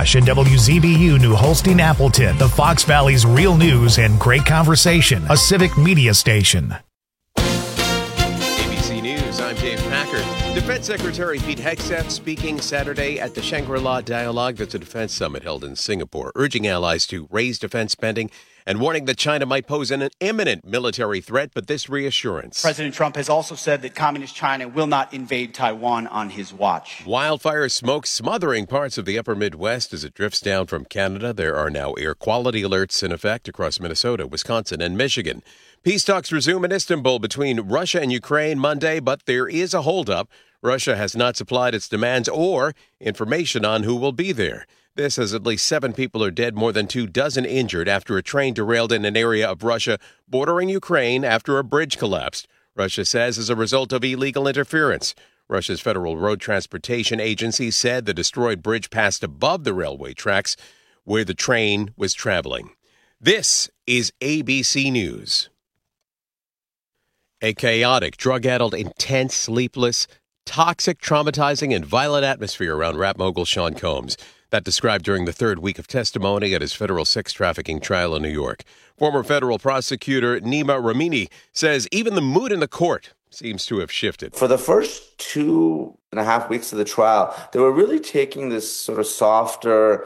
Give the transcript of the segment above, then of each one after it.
Rush and WZBU New Holstein Appleton, the Fox Valley's real news and great conversation, a civic media station. ABC News, I'm Dave Packer. Defense Secretary Pete Hegseth speaking Saturday at the Shangri-La Dialogue. That's a defense summit held in Singapore, urging allies to raise defense spending and warning that China might pose an imminent military threat, but this reassurance. President Trump has also said that Communist China will not invade Taiwan on his watch. Wildfire smoke smothering parts of the upper Midwest as it drifts down from Canada. There are now air quality alerts in effect across Minnesota, Wisconsin, and Michigan. Peace talks resume in Istanbul between Russia and Ukraine Monday, but there is a holdup. Russia has not supplied its demands or information on who will be there. This as at least 7 people are dead, more than 24 injured after a train derailed in an area of Russia bordering Ukraine after a bridge collapsed. Russia says as a result of illegal interference. Russia's Federal Road Transportation Agency said the destroyed bridge passed above the railway tracks where the train was traveling. This is ABC News. A chaotic, drug-addled, intense, sleepless, toxic, traumatizing, and violent atmosphere around rap mogul Sean Combs. That described during the third week of testimony at his federal sex trafficking trial in New York. Former federal prosecutor Nima Ramini says even the mood in the court seems to have shifted. For the first 2.5 weeks of the trial, they were really taking this sort of softer,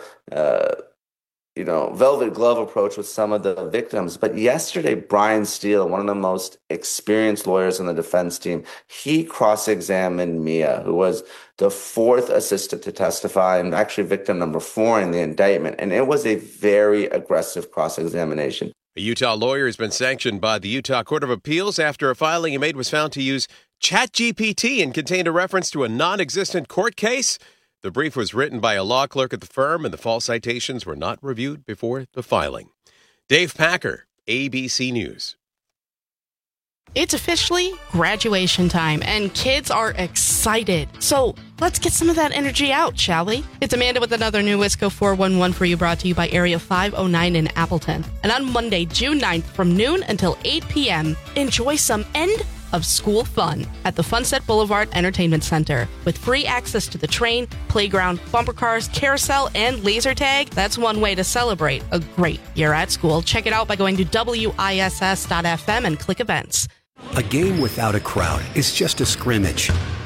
velvet glove approach with some of the victims. But yesterday, Brian Steele, one of the most experienced lawyers on the defense team, he cross-examined Mia, who was the 4th assistant to testify and actually victim number 4 in the indictment. And it was a very aggressive cross-examination. A Utah lawyer has been sanctioned by the Utah Court of Appeals after a filing he made was found to use ChatGPT and contained a reference to a non-existent court case. The brief was written by a law clerk at the firm, and the false citations were not reviewed before the filing. Dave Packer, ABC News. It's officially graduation time, and kids are excited. So let's get some of that energy out, shall we? It's Amanda with another new Wisco 411 for you, brought to you by Area 509 in Appleton. And on Monday, June 9th, from noon until 8 p.m., enjoy some end of school fun at the Funset Boulevard Entertainment Center with free access to the train, playground, bumper cars, carousel, and laser tag. That's one way to celebrate a great year at school. Check it out by going to WISS.FM and click events. A game without a crowd is just a scrimmage.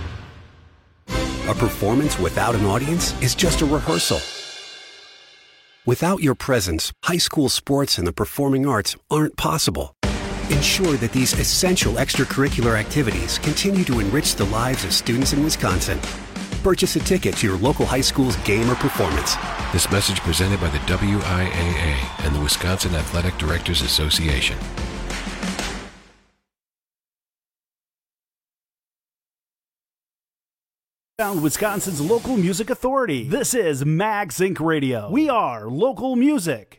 A performance without an audience is just a rehearsal. Without your presence, high school sports and the performing arts aren't possible. Ensure that these essential extracurricular activities continue to enrich the lives of students in Wisconsin. Purchase a ticket to your local high school's game or performance. This message presented by the WIAA and the Wisconsin Athletic Directors Association. Found Wisconsin's local music authority. This is Mag Zinc Radio. We are local music.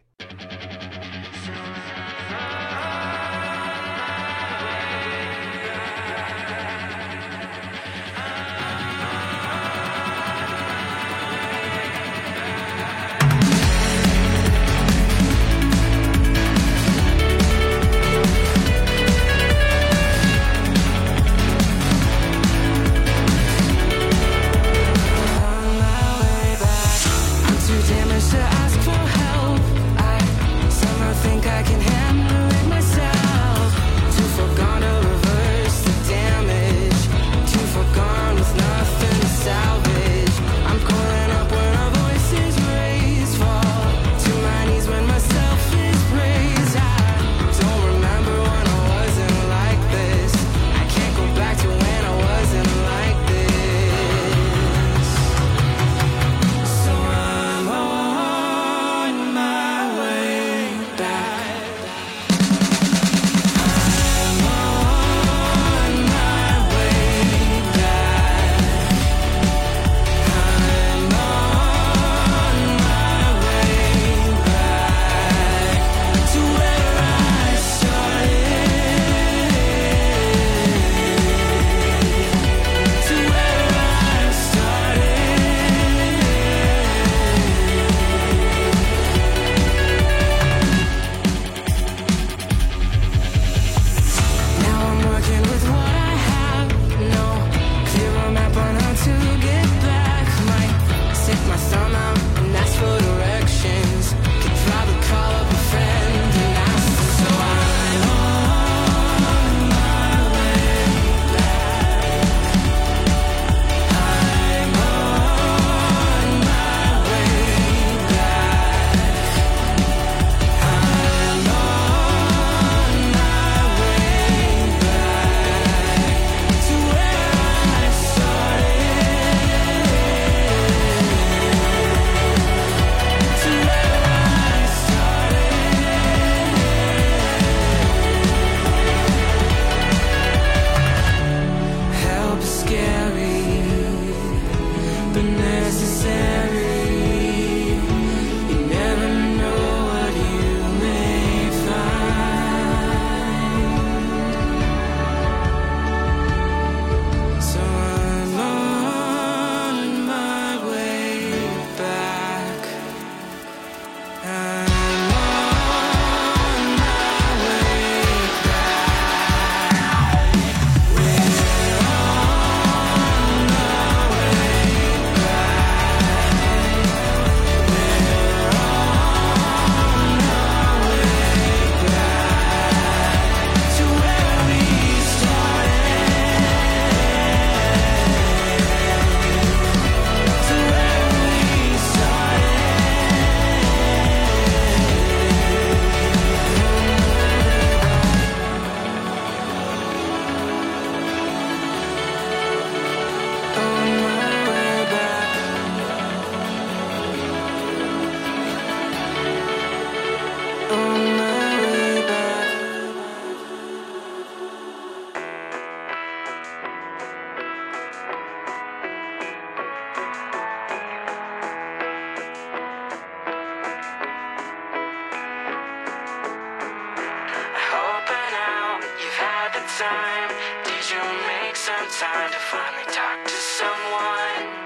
time? Did you make some time to finally talk to someone?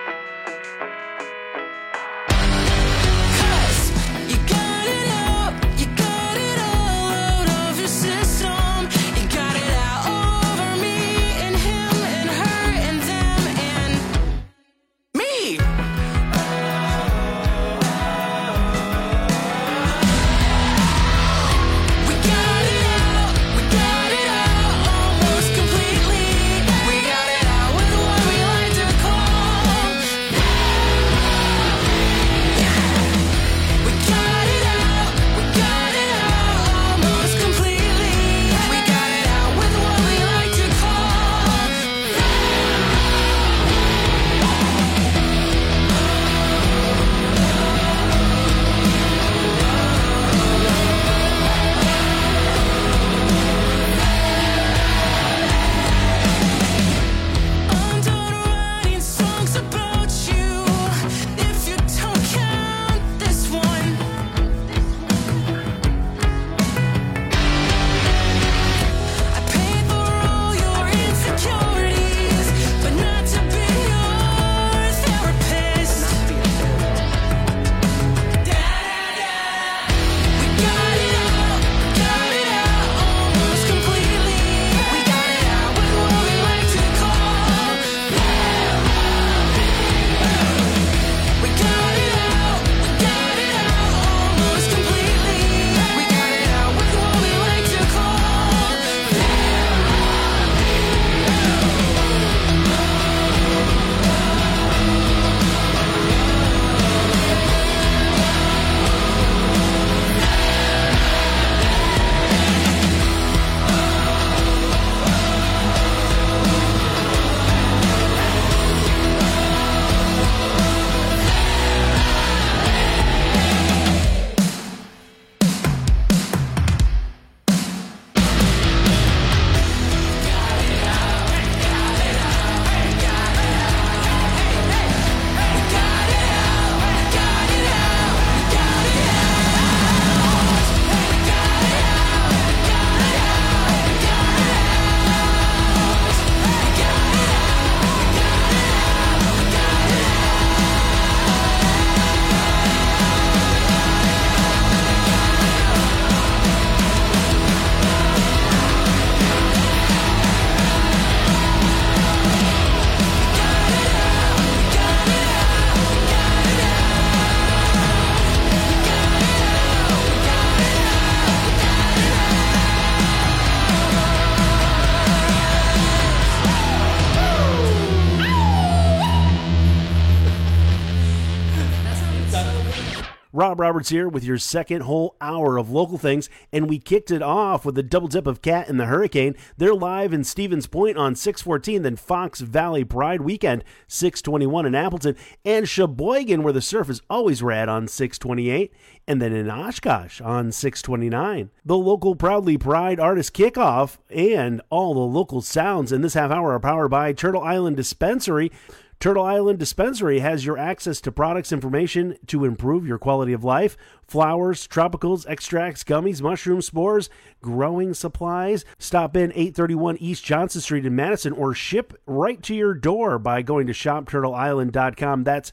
Rob Roberts here with your second whole hour of local things, and we kicked it off with a double dip of Cat and the Hurricane. They're live in Stevens Point on 6/14, then Fox Valley Pride Weekend, 6/21 in Appleton, and Sheboygan, where the surf is always rad, on 6/28, and then in Oshkosh on 6/29. The local Proudly Pride Artist Kickoff and all the local sounds in this half hour are powered by Turtle Island Dispensary. Turtle Island Dispensary has your access to products information to improve your quality of life. Flowers, tropicals, extracts, gummies, mushrooms, spores, growing supplies. Stop in 831 East Johnson Street in Madison or ship right to your door by going to shopturtleisland.com. That's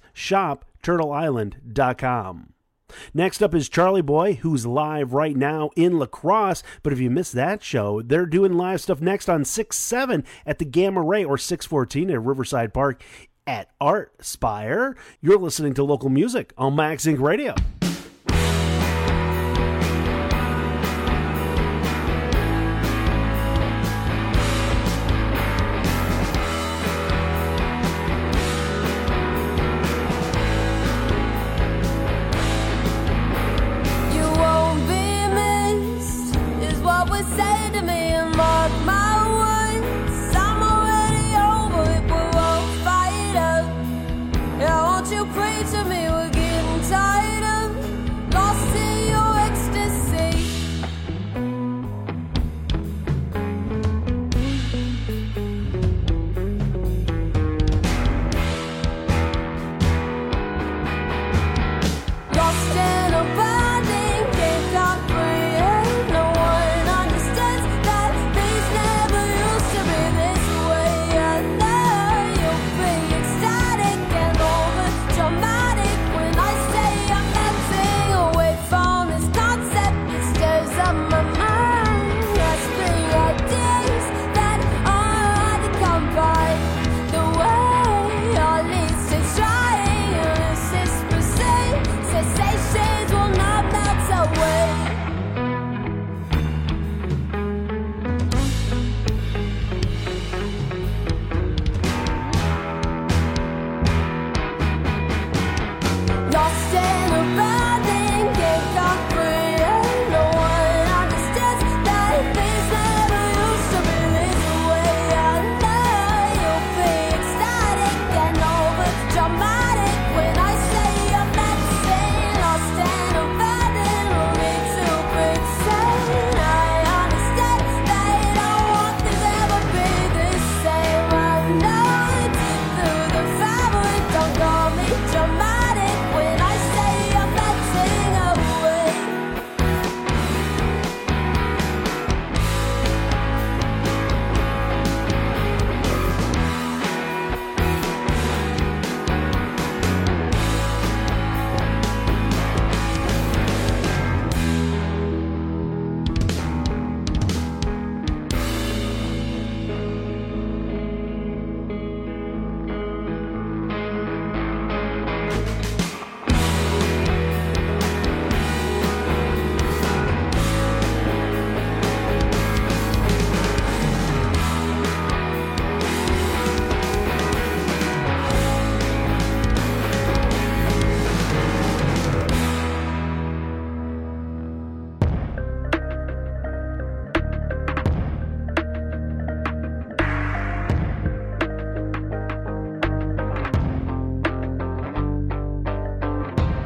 shopturtleisland.com. Next up is Charlie Boy, who's live right now in La Crosse. But if you missed that show, they're doing live stuff next on 6/7 at the Gamma Ray, or 6/14 at Riverside Park at Art Spire. You're listening to local music on Max Inc. Radio. Pray to me, we're getting tired of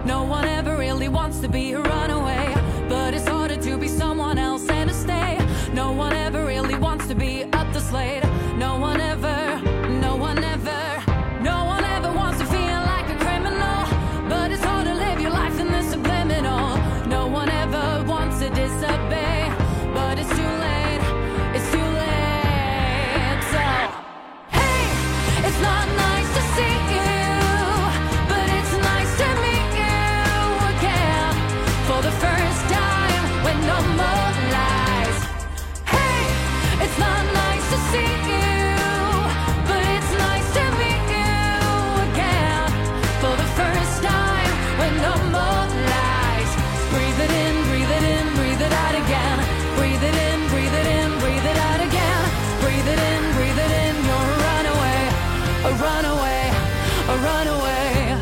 No one ever really wants to be a runaway, but it's harder to be someone else and to stay. No one ever really wants to be up the slate. No one ever, no one ever, no one ever wants to feel like a criminal, but it's hard to live your life in the subliminal. No one ever wants to disobey, but it's too late, it's too late. So, hey, it's not nice to see you, but it's nice to meet you again for the first time with no more lies. Hey, it's not nice to see you, but it's nice to meet you again for the first time with no more lies. Breathe it in, breathe it in, breathe it out again. Breathe it in, breathe it in, breathe it out again. Breathe it in, breathe it in. You're a runaway, a runaway, a runaway.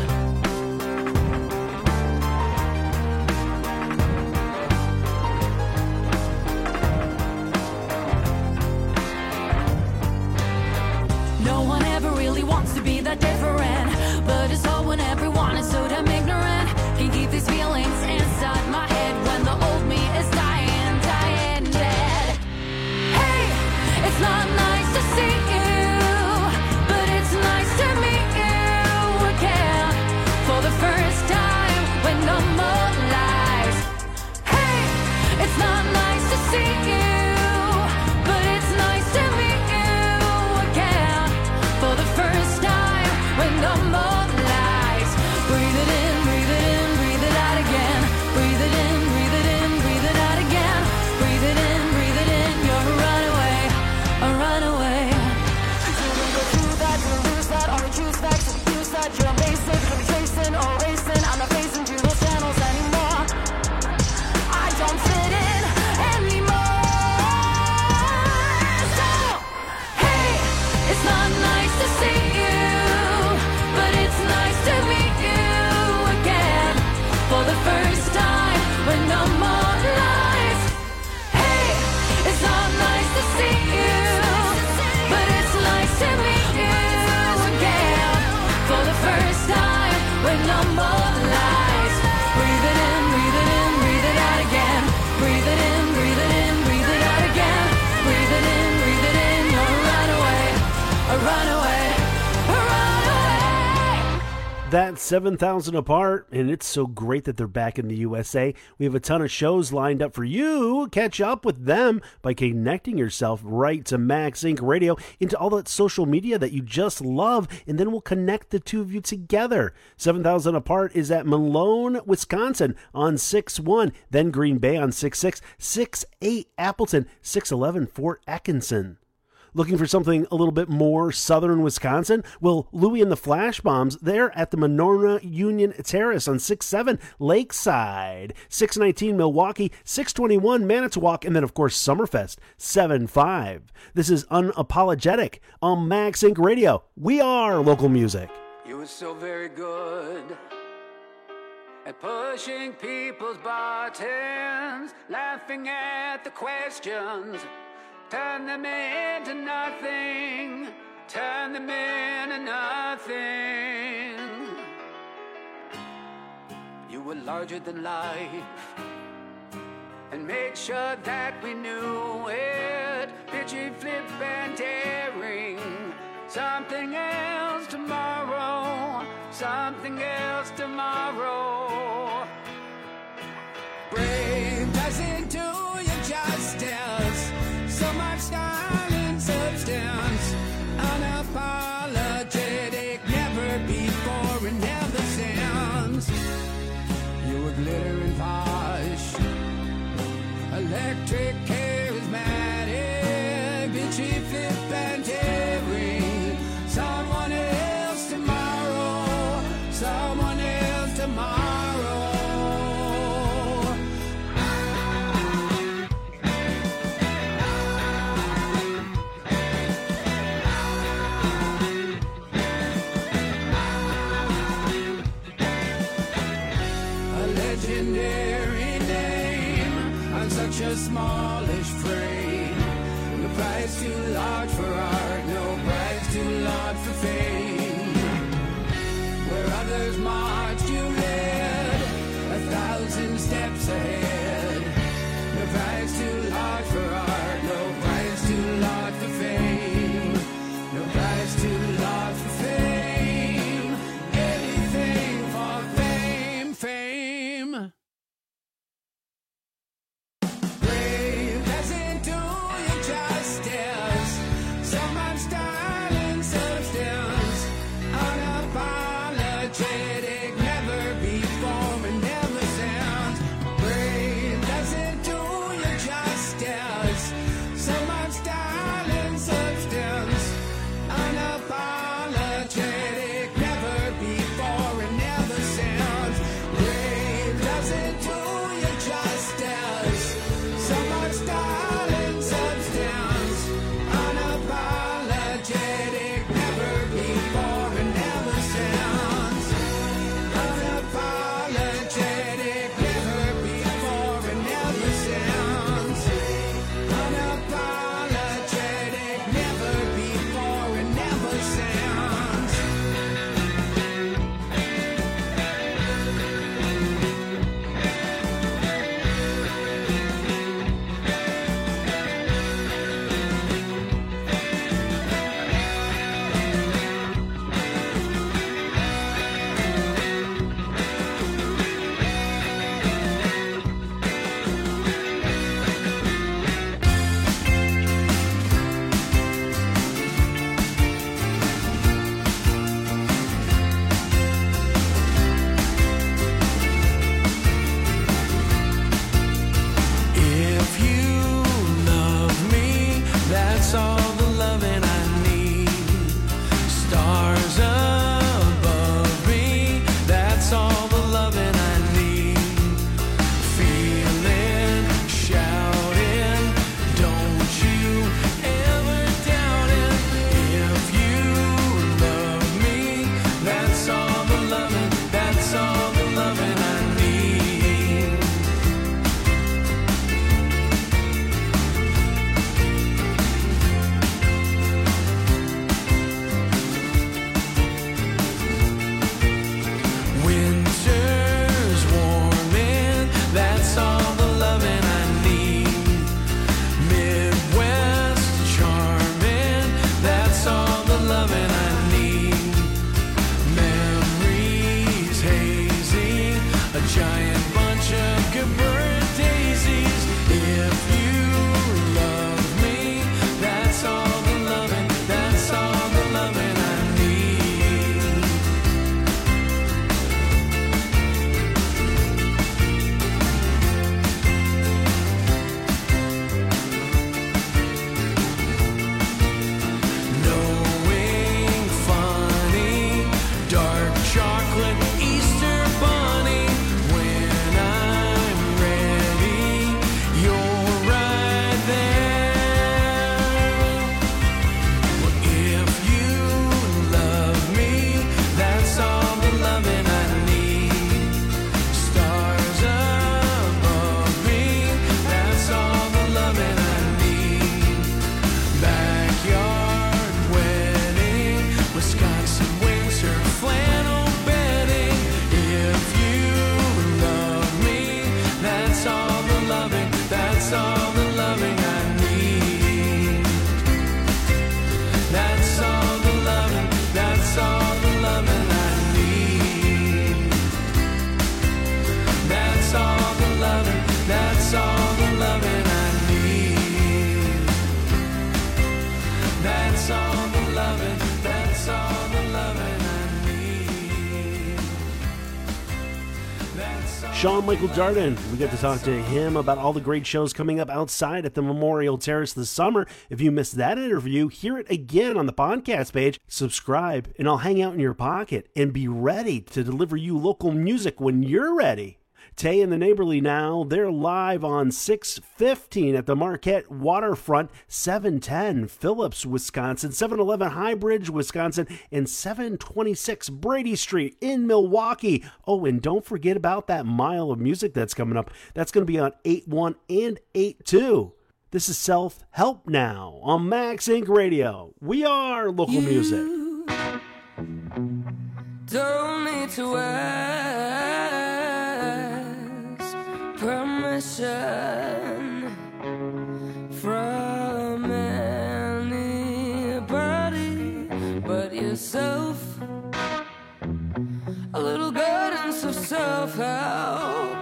No one ever really wants to be that different, but it's hard when everyone is so damn ignorant. Can't keep these feelings inside my head when the old me is dying, dying dead. Hey, it's not nice to see you, but it's nice to meet you again for the first time with no more lies. Hey, it's not nice to see you, but it's nice to meet you again for the first time with no more lies. Breathe it in, breathe it in, breathe it out again. Breathe it in, breathe it in, breathe it out again. Breathe it in, breathe it in. You're a runaway, a runaway. You will do that, you lose that, or choose back to use that. You're amazing, you're chasing or racing. I'm not facing through those channels anymore. I don't fit in anymore. So, hey, it's not nice to see you, but it's nice to meet you again for the first time with no more lies. Hey, it's not nice to see you, but it's nice to meet you again for the first time with no more lies. Breathe it in, breathe it in, breathe it out again. Breathe it in, breathe it in, breathe it out again. Breathe it in, breathe it in. You're a runaway, a runaway, a runaway. That's 7,000 Apart, and it's so great that they're back in the USA. We have a ton of shows lined up for you. Catch up with them by connecting yourself right to Max Inc. Radio into all that social media that you just love, and then we'll connect the two of you together. 7,000 Apart is at Malone, Wisconsin on 6-1, then Green Bay on 6-6, 6-8 Appleton, 6-11 Fort Atkinson. Looking for something a little bit more southern Wisconsin? Well, Louie and the Flash Bombs, they're at the Monona Union Terrace on 6-7 Lakeside, 619 Milwaukee, 621 Manitowoc, and then, of course, Summerfest, 7-5. This is Unapologetic on Max Inc. Radio. We are local music. You were so very good at pushing people's buttons, laughing at the questions. Turn them into nothing. Turn them into nothing. You were larger than life, and made sure that we knew it. Pitchy, flip, and daring. Something else tomorrow. Something else tomorrow. Brave doesn't do you justice. So much style and substance, unapologetic, never before and never since. You were glittering posh, electric, charismatic, bitchy, flip, and daring. Someone else tomorrow, someone else tomorrow. Legendary name on such a smallish frame. No price too large for art, no price too large for fame. Where others marched, you led. Sean Michael Darden. We get to talk to him about all the great shows coming up outside at the Memorial Terrace this summer. If you missed that interview, hear it again on the podcast page. Subscribe, and I'll hang out in your pocket and be ready to deliver you local music when you're ready. Tay and the Neighborly now, they're live on 615 at the Marquette Waterfront, 710 Phillips, Wisconsin, 711 Highbridge, Wisconsin, and 726 Brady Street in Milwaukee. Oh, and don't forget about that mile of music that's coming up. That's going to be on 8-1 and 8-2. This is Self-Help Now on Max Inc. Radio. We are local music. Don't need to ask permission from anybody but yourself. A little guidance of self-help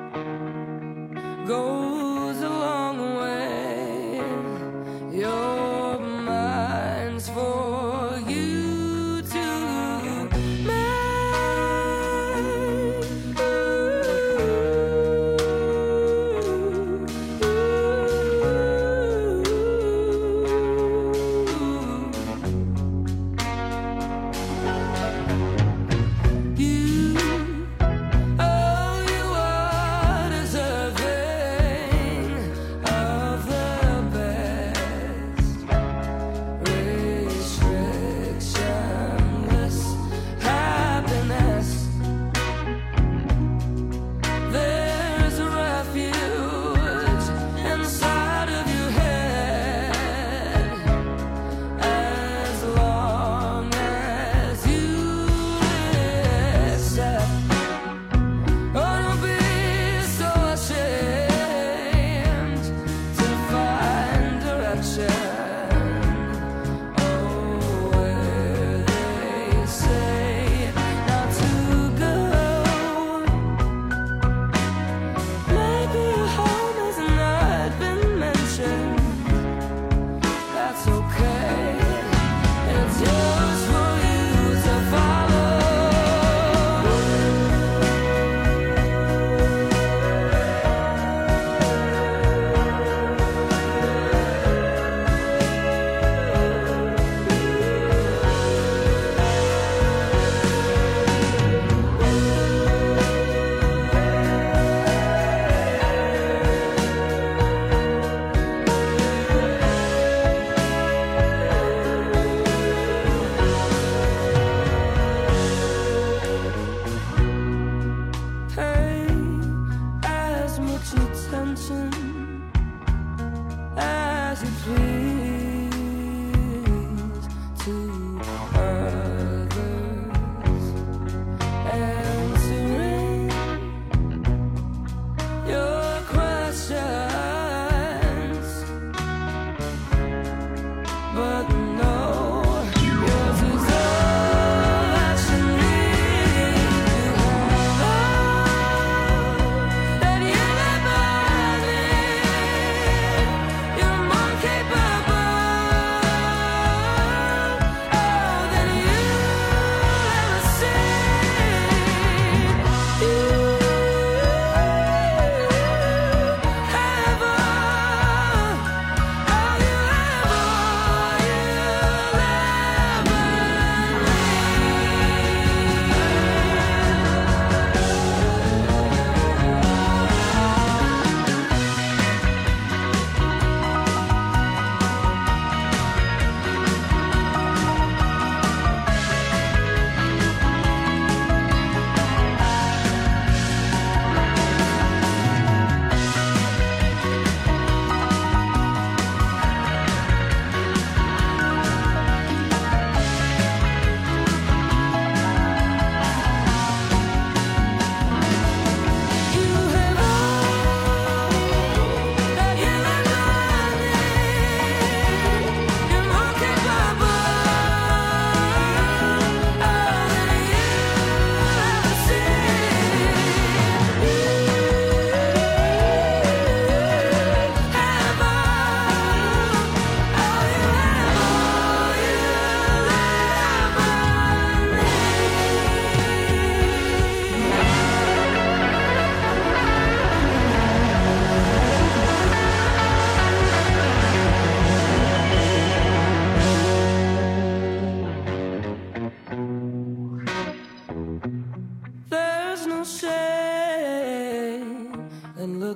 goes a long way. Your mind's for you to make. Capable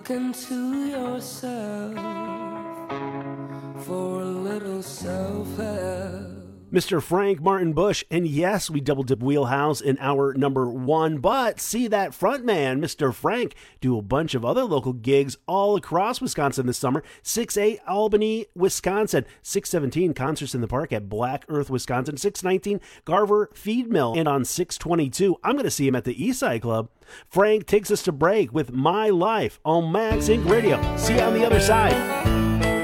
Look into yourself for a little self-help. Mr. Frank Martin Bush, and yes, we double dip Wheelhouse in hour number 1, but see that front man, Mr. Frank, do a bunch of other local gigs all across Wisconsin this summer. 6/8 Albany, Wisconsin, 6/17 Concerts in the Park at Black Earth, Wisconsin, 6/19 Garver Feed Mill, and on 6/22, I'm going to see him at the Eastside Club. Frank takes us to break with My Life on Max Inc. Radio. See you on the other side.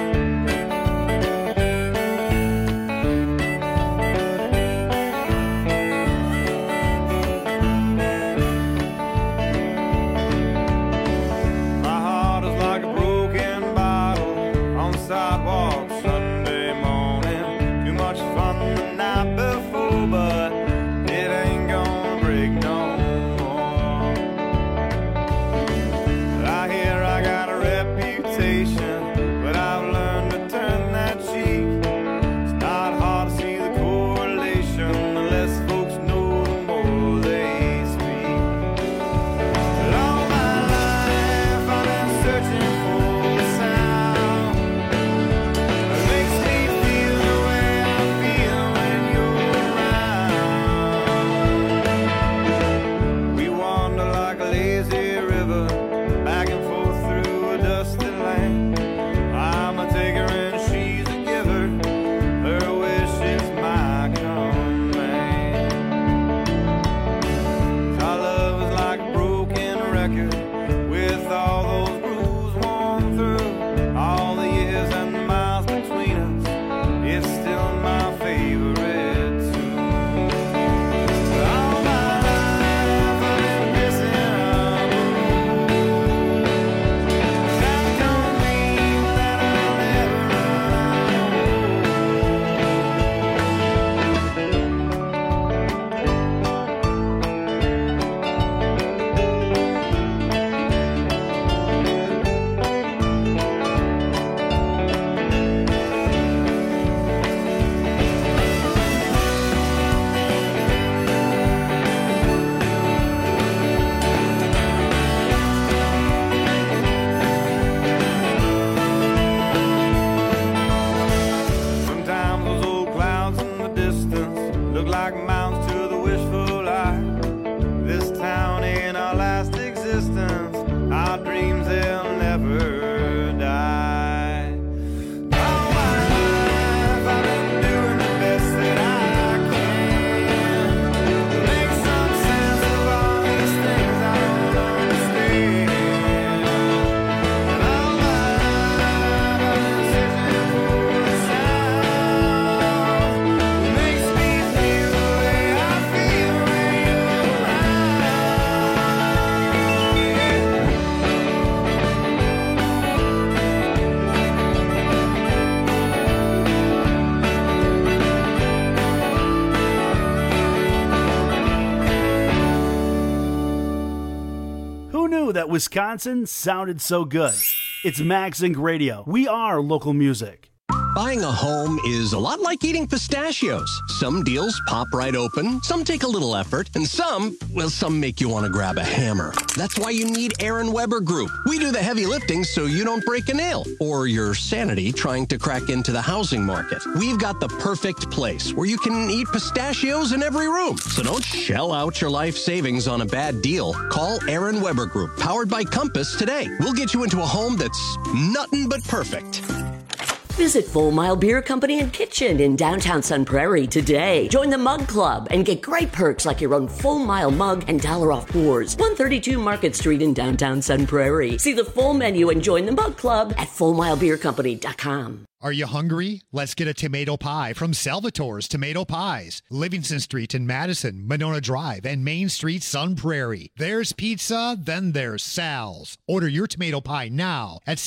That Wisconsin sounded so good. It's Max Inc. Radio. We are local music. Buying a home is a lot like eating pistachios. Some deals pop right open, some take a little effort, and some make you want to grab a hammer. That's why you need Aaron Weber Group. We do the heavy lifting so you don't break a nail or your sanity trying to crack into the housing market. We've got the perfect place where you can eat pistachios in every room. So don't shell out your life savings on a bad deal. Call Aaron Weber Group, powered by Compass, today. We'll get you into a home that's nothing but perfect. Visit Full Mile Beer Company and Kitchen in downtown Sun Prairie today. Join the Mug Club and get great perks like your own Full Mile mug and $1 off pours. 132 Market Street in downtown Sun Prairie. See the full menu and join the Mug Club at FullMileBeerCompany.com. Are you hungry? Let's get a tomato pie from Salvatore's Tomato Pies. Livingston Street in Madison, Monona Drive, and Main Street, Sun Prairie. There's pizza, then there's Sal's. Order your tomato pie now at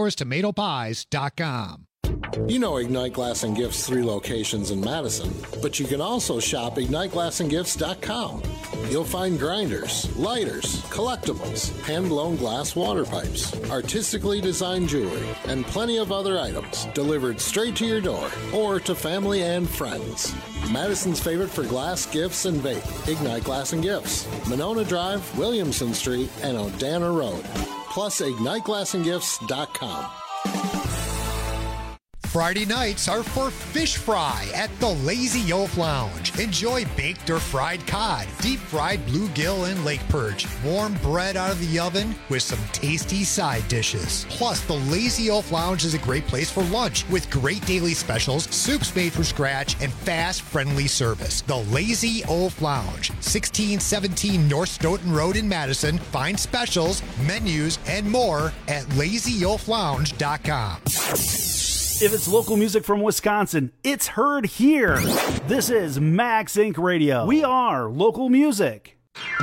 salvatorestomatopies.com. You know Ignite Glass and Gifts 3 locations in Madison, but you can also shop IgniteGlassandGifts.com. You'll find grinders, lighters, collectibles, hand-blown glass water pipes, artistically designed jewelry, and plenty of other items delivered straight to your door or to family and friends. Madison's favorite for glass, gifts, and vape. Ignite Glass and Gifts. Monona Drive, Williamson Street, and Odana Road. plus IgniteGlassandGifts.com. Friday nights are for fish fry at the Lazy Oaf Lounge. Enjoy baked or fried cod, deep fried bluegill and lake perch, warm bread out of the oven with some tasty side dishes. Plus, the Lazy Oaf Lounge is a great place for lunch with great daily specials, soups made from scratch, and fast, friendly service. The Lazy Oaf Lounge, 1617 North Stoughton Road in Madison. Find specials, menus, and more at LazyOafLounge.com. If it's local music from Wisconsin, it's heard here. This is Max Inc. Radio. We are local music.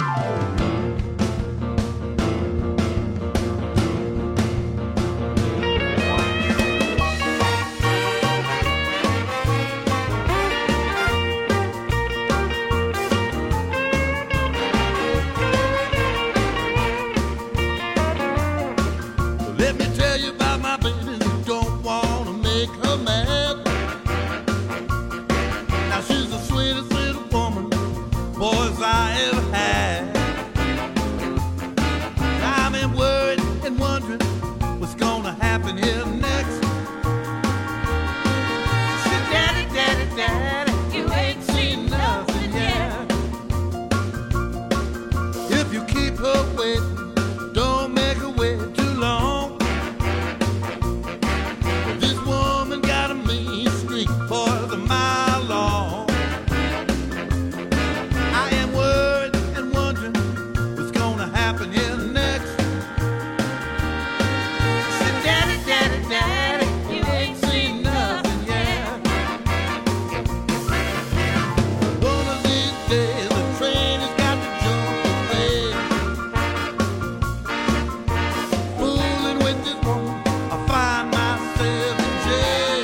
Let me tell you about my baby. Don't want to make her mad. Now she's the sweetest little woman boys I ever had. I've been worried and wondering what's gonna happen here next. She said, Daddy, Daddy, Daddy, you ain't seen nothing yet. If you keep her waiting, don't make her wait too long. This woman got a mean streak for the mile long. I am worried and wondering what's gonna happen here next. She said, Daddy, Daddy, Daddy, you ain't seen nothing yet. One of these days the train has got to jump away. Fooling with this woman, I find myself in jail.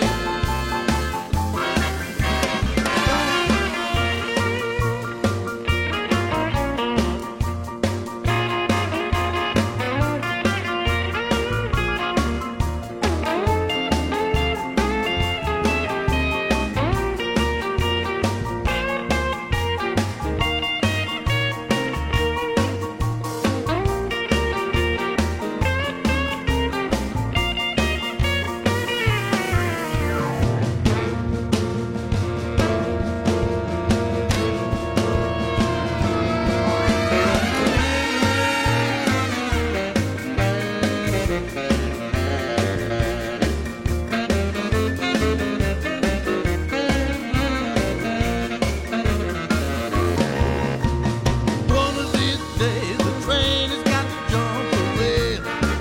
One of these days the train has got to jump away.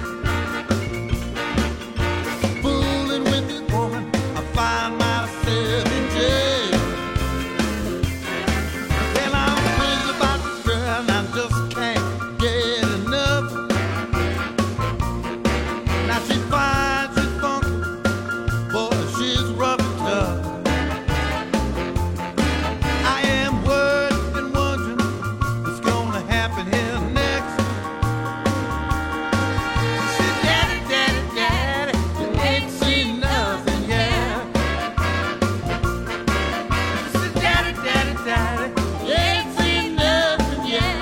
Fooling with this woman, I find myself in jail. Well, I'm crazy about this girl and I just can't get enough. Now she's fine, she's funky, boy, she's rough and tough. I am worried and wondering what's gonna happen here next. She said, Daddy, Daddy, Daddy, you ain't seen nothing yet. She said, Daddy, Daddy, Daddy, you ain't seen nothing yet.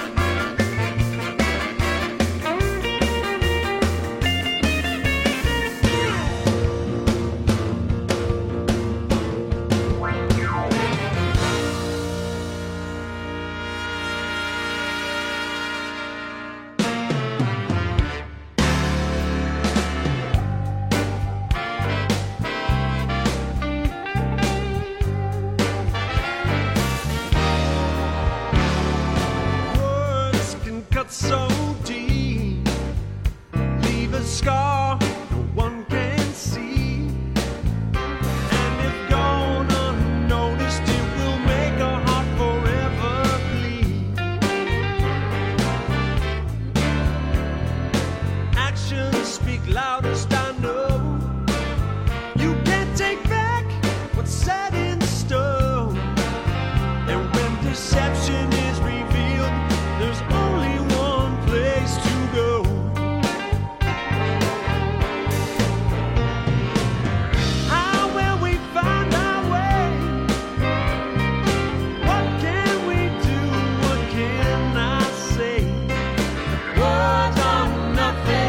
Words can cut so deep, leave a scar no one can see. And if gone unnoticed, it will make a heart forever bleed. Actions speak loudest, I know. You can't take back what's set in stone. And when deception is revealed, there's only one place to go. How will we find our way? What can we do? What can I say? Words are nothing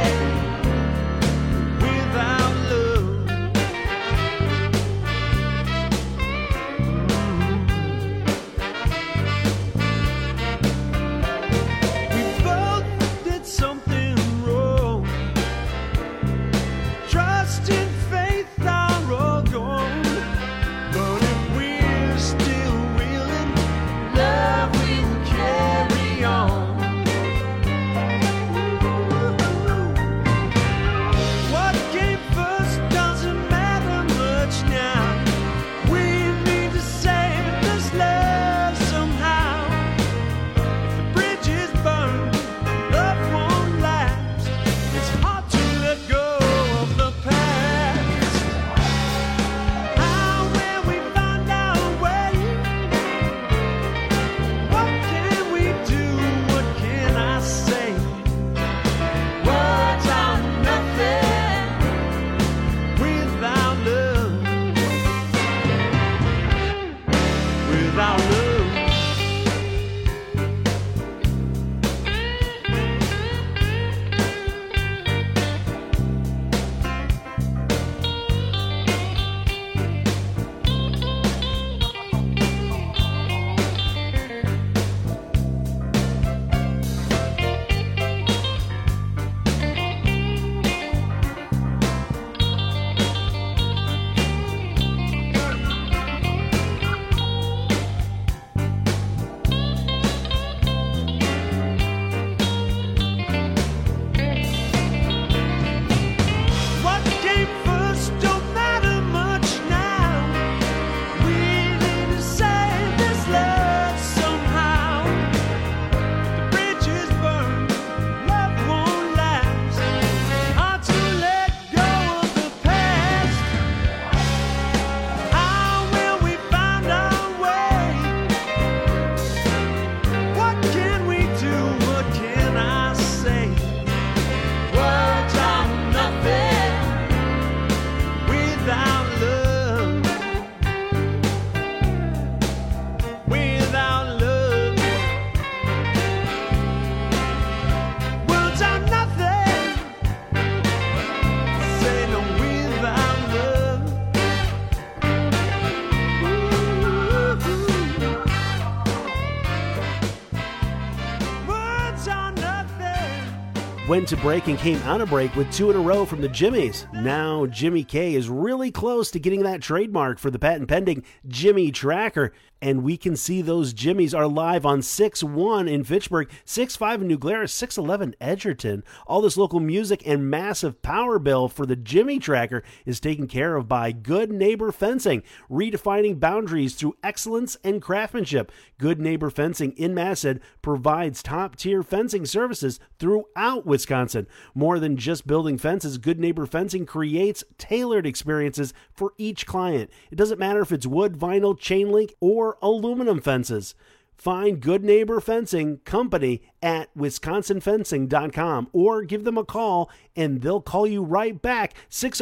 went to break and came out of break with 2 in a row from the Jimmies. Now Jimmy K is really close to getting that trademark for the patent pending Jimmy Tracker. And we can see those Jimmies are live on 6-1 in Fitchburg, 6-5 in New Glarus, 6-11 Edgerton. All this local music and massive power bill for the Jimmy Tracker is taken care of by Good Neighbor Fencing, redefining boundaries through excellence and craftsmanship. Good Neighbor Fencing in Massachusetts provides top-tier fencing services throughout Wisconsin. More than just building fences, Good Neighbor Fencing creates tailored experiences for each client. It doesn't matter if it's wood, vinyl, chain link, or aluminum fences. Find Good Neighbor Fencing Company at wisconsinfencing.com or give them a call and they'll call you right back.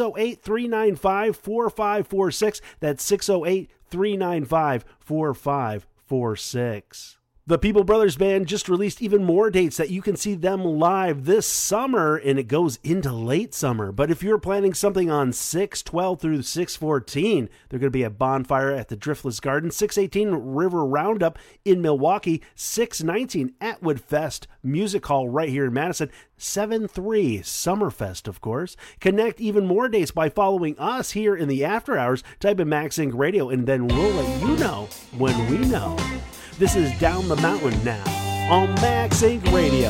608-395-4546. That's 608-395-4546. The People Brothers Band just released even more dates that you can see them live this summer, and it goes into late summer. But if you're planning something on 6/12 through 6/14, they're going to be at Bonfire at the Driftless Garden, 6/18 River Roundup in Milwaukee, 6/19 Atwood Fest Music Hall right here in Madison, 7/3 Summerfest, of course. Connect even more dates by following us here in the After Hours. Type in Max Inc. Radio, and then we'll let you know when we know. This is Down the Mountain now on Max Inc. Radio.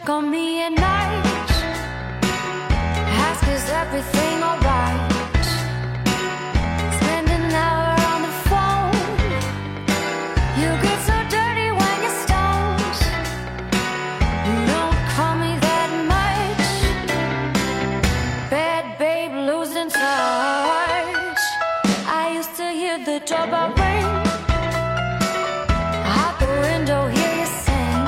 check on me at night. Ask, is everything alright? Spend an hour on the phone. You get so dirty when you're stoned. You don't call me that much. Bad babe losing touch. I used to hear the doorbell ring. Out the window, hear you sing.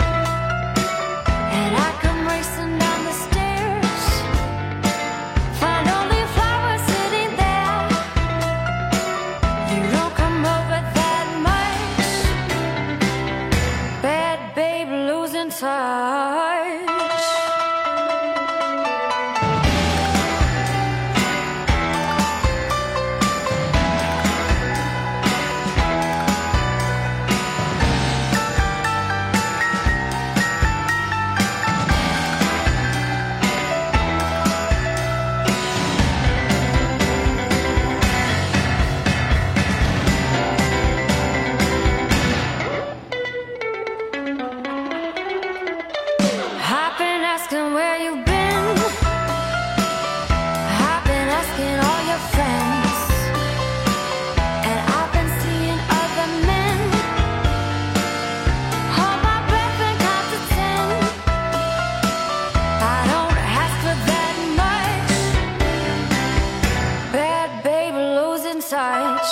And I come racing down the stairs. Find only flowers sitting there. You don't come over that much. Bad babe losing touch. I've been asking where you've been. I've been asking all your friends. And I've been seeing other men. Hold my breath and count to 10. I don't ask for that much. Bad babe losing touch.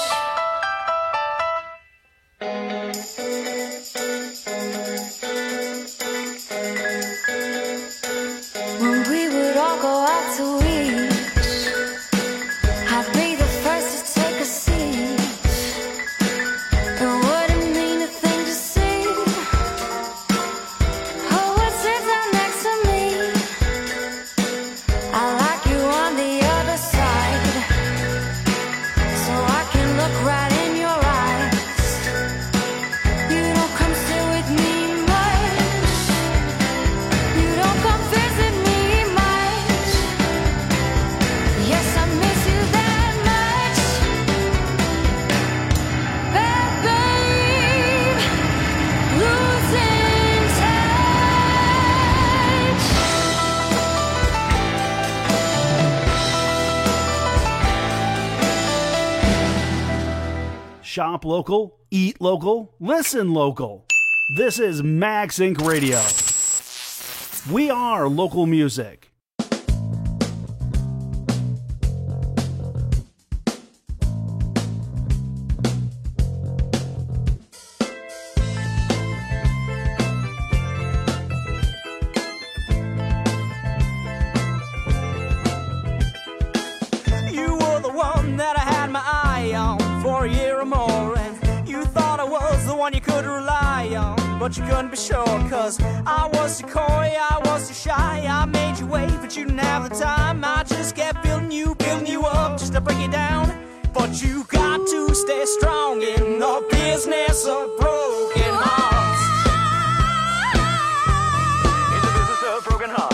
When we would all go out to eat, I'd be the first to take a seat. It wouldn't mean a thing to see. Who would sit down next to me? I like you on the other side, so I can look right in your eyes. You don't come sit with me much. You don't come visit me much. Yes, I miss you that much. Bad babe, losing touch. Shop local, eat local, listen local. This is Max Inc. Radio. We are local music. You were the one that I had my eye on for a year or more, and you thought I was the one you could rely on, but you couldn't be sure, cause I was too coy, I was too shy. I made you wait, but you didn't have the time. I just kept building you up just to break you down. But you got to stay strong in the business of broken hearts. In the business of broken hearts.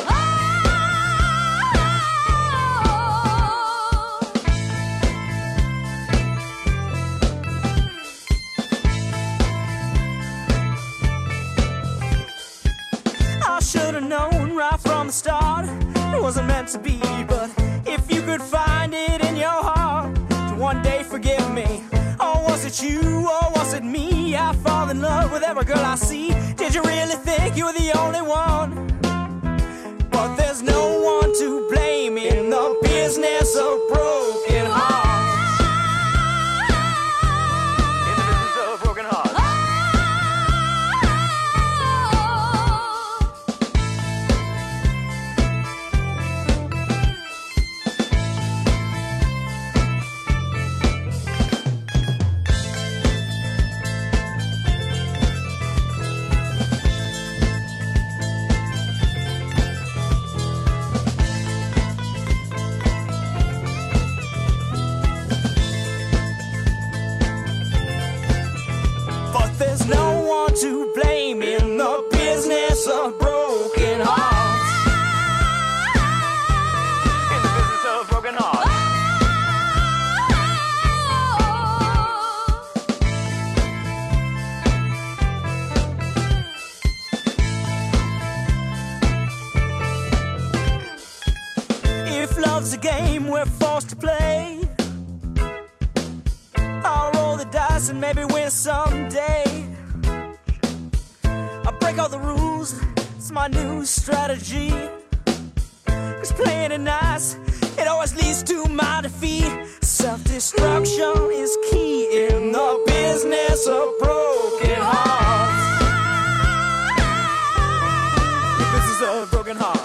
I should have known right from the start it wasn't meant to be, but if you could find it in your heart to one day forgive me. Or was it you, or was it me? I fall in love with every girl I see. Did you really think you were the only one? But there's no one to blame in the business of broken hearts. In the business of broken hearts. game we're forced to play. I'll roll the dice and maybe win someday. I break all the rules, it's my new strategy. 'Cause playing it nice, it always leads to my defeat. Self-destruction is key in the business of broken hearts. The business of broken hearts.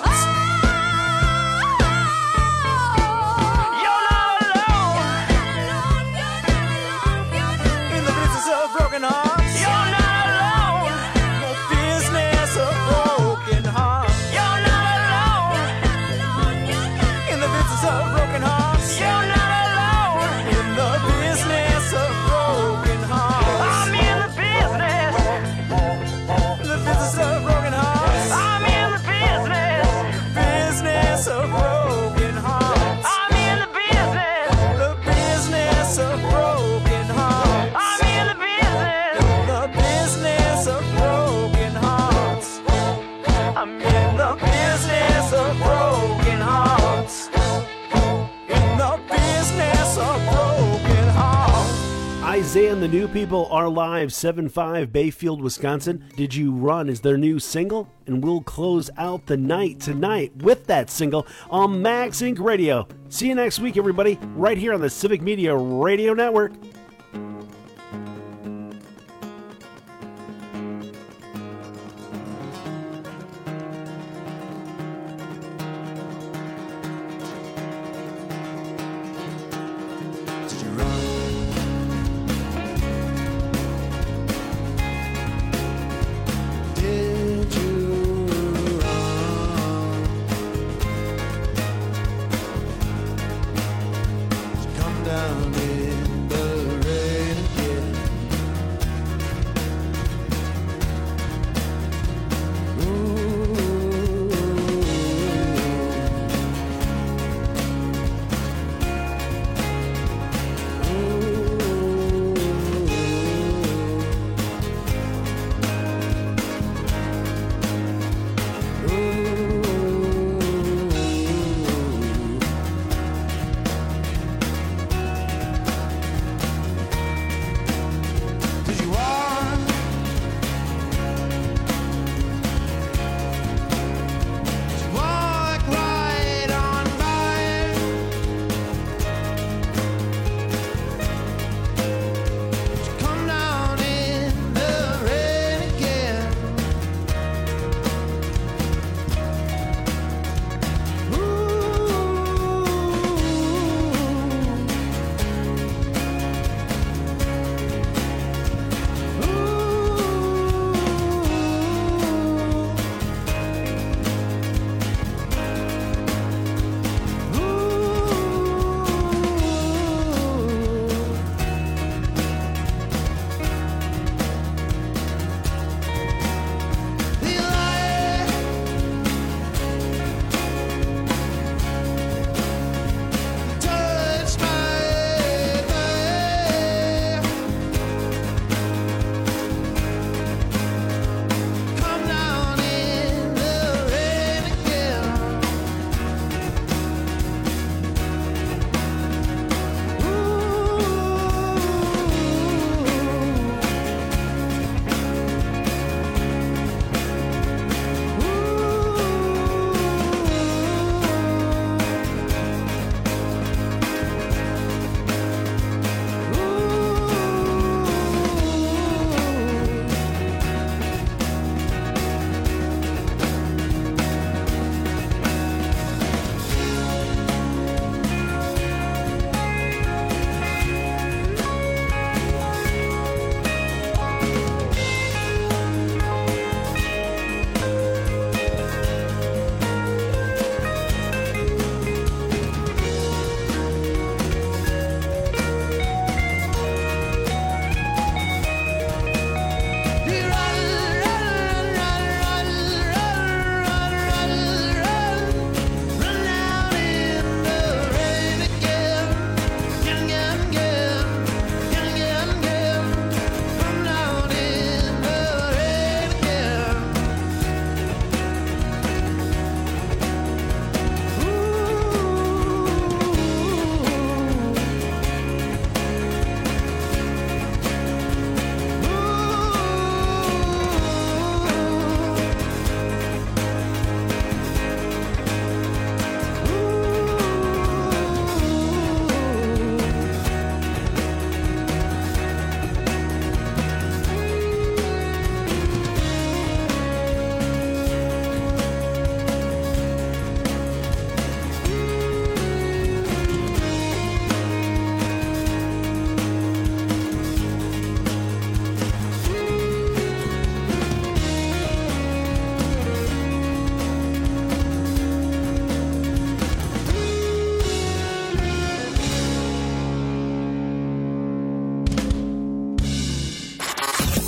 You're not alone. In the business of broken hearts. You're not alone. The business of broken hearts. You're not alone. In the business of broken hearts. You're not alone. In the business of broken hearts. I'm in the business. In the business of broken hearts. I'm in the business. Business of broken hearts. I'm in the business. The business of broken hearts. I'm in the business. The business of broken hearts. I'm in the business of broken hearts. In the business of broken hearts. Isaiah and the New People are live, 7-5 Bayfield, Wisconsin. Did You Run is their new single, and we'll close out the night tonight with that single on Max Inc. Radio. See you next week, everybody, right here on the Civic Media Radio Network. Did you come down in the rain again?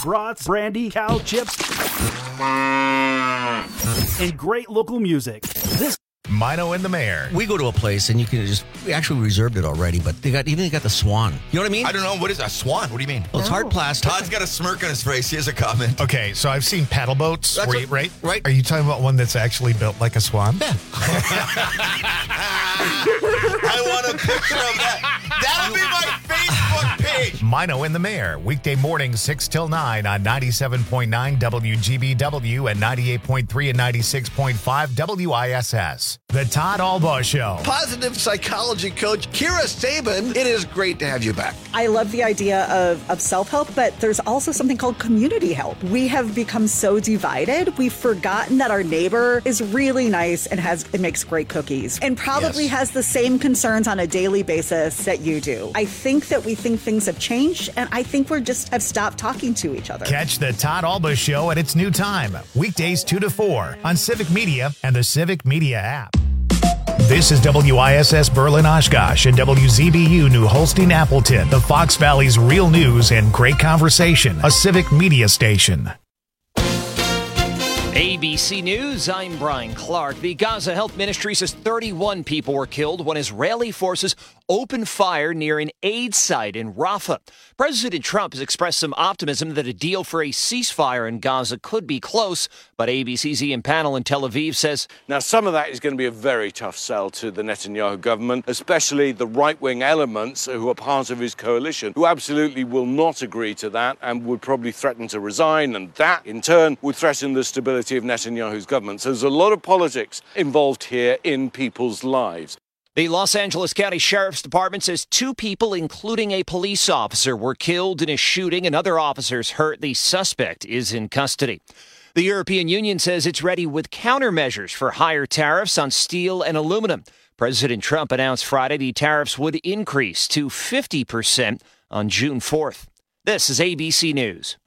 brats, brandy, cow chips, and great local music. This Mino and the Mayor. We go to a place and you can we actually reserved it already, but they got the swan. You know what I mean? I don't know. What is a swan? What do you mean? Well, it's hard plastic. Todd's got a smirk on his face. He has a comment. Okay, so I've seen paddle boats, right? Right. Are you talking about one that's actually built like a swan? Yeah. I want a picture of that. That'll be my Facebook page. Mino and the Mayor, weekday mornings 6 till 9 on 97.9 WGBW and 98.3 and 96.5 WISS. The Todd Albaugh Show. Positive psychology coach Kira Sabin, it is great to have you back. I love the idea of self-help, but there's also something called community help. We have become so divided, we've forgotten that our neighbor is really nice and makes great cookies and probably has the same concerns on a daily basis that you do. I think that we think things have changed, and I think we just have stopped talking to each other. Catch the Todd Albaugh Show at its new time, weekdays 2 to 4 on Civic Media and the Civic Media app. This is WISS Berlin Oshkosh and WZBU New Holstein Appleton, the Fox Valley's real news and great conversation, a Civic Media station. ABC News, I'm Brian Clark. The Gaza Health Ministry says 31 people were killed when Israeli forces opened fire near an aid site in Rafah. President Trump has expressed some optimism that a deal for a ceasefire in Gaza could be close, but ABC's Ian Pannell in Tel Aviv says, now, some of that is going to be a very tough sell to the Netanyahu government, especially the right-wing elements who are part of his coalition, who absolutely will not agree to that and would probably threaten to resign, and that, in turn, would threaten the stability of Netanyahu's government. So there's a lot of politics involved here in people's lives. The Los Angeles County Sheriff's Department says 2 people, including a police officer, were killed in a shooting and other officers hurt. The suspect is in custody. The European Union says it's ready with countermeasures for higher tariffs on steel and aluminum. President Trump announced Friday the tariffs would increase to 50% on June 4th. This is ABC News.